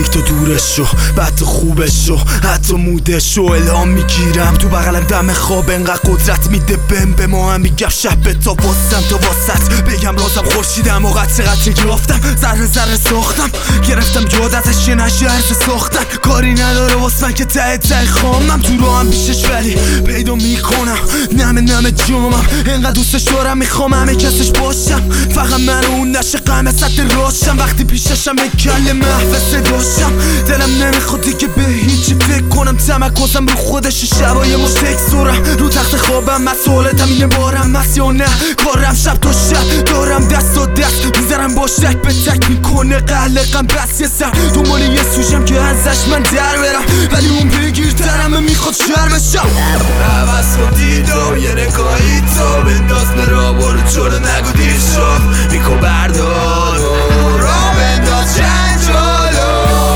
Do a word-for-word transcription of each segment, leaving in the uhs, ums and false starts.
نزدیک تو دورش شو، بعد تو خوبش شو، حتی مودش شو. الهام میگیرم تو بغلم دم خواب، انقدر قدرت میده بهم به ما هم میگم شب تا واسم تا واسط بگم رازم خورشیدم و قطره قطره یافتم، ذره ذره ساختم گرفتم یاد ازش یه نشه عرض ساختن. کاری نداره واسه من که ته ته خامم تو رو هم بیشش، ولی پیدا میکنم نمه نمه جامم. انقدر دوستش دارم میخوام همه کسش باشم، فقط من اون نشه قمه سطح راشم. وقتی پیششم به کل محو صداشم، دلم نمیخواد دیگه به هیچی فکر کنم. تمرکزم رو خودش، شبای مشتک سورم رو تخت خوابم، مسئولتم اینه بارم مست یا نه کارم شب تا شب دارم دست و دست میذارم باش تک به تک میکنه قلقم بس یه سر دنبال یه سوشم که ازش من در برم، ولی اون بگیرترمه میخواد شرمشم. عوض کن دیدم یه نگاهی تو بنداز مرا برو جلو نگو دیر شد میکن بردار را بنداز چند جلو.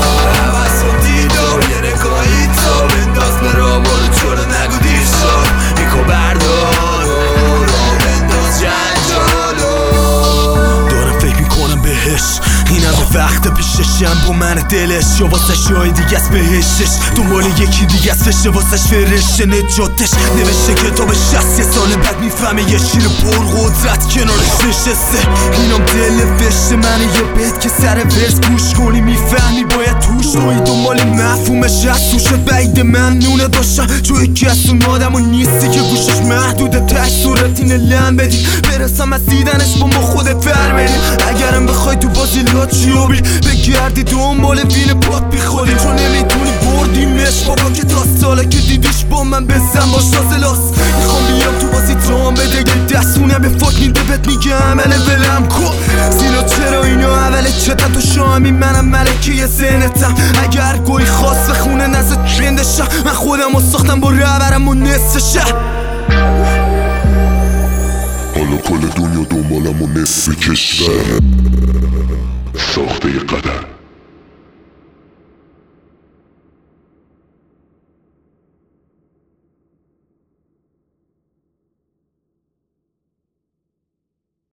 عوض کن دیدم یه نگاهی تو بنداز مرا برو جلو نگو دیر شد میکن بردار را بنداز چند جلو. دارم فکر میکنم بهش این همه وقت پیششم با من دلش، یا واسش جای دیگه است بهشش، دنبال یکی دیگه است فشه واسش فرشه نجاتش. نوشته کتاب شصت، یه سال بعد میفهمه یه شیر پر قدرت کنارش نشسته. اینم دل وشته منه یه بیت که سر ورس گوش کنی میفهمی باید توش روی دنبال مفهومش از توشه. بعید من نونه داشتم چون یکی از اون آدم و نیستی که گوشش محدوده، تش صورت اینه لم بدی برسم از دیدنش با ما خودت ور بریم. اگرم بخوای تو بازی لاچیابی بگردی دنبال وین پات بی خودی، چون نمیتونی بردیمش بابا که تا ساله که دیدیش با من بزن باش تازلاس. میخوام بیام تو بازی تام بده یه دستونه به فاک میده بهت میگه عمله ولم کن سینا چرا اینا اوله چتا تو شامی منم ملکی ذهنتم. اگر گوی خواست به خونه نزد چندشم من خودم رو ساختم با رهبرم و نصف شهر. حالا کل دنیا دنبالم و نصف کشور ساخته قدر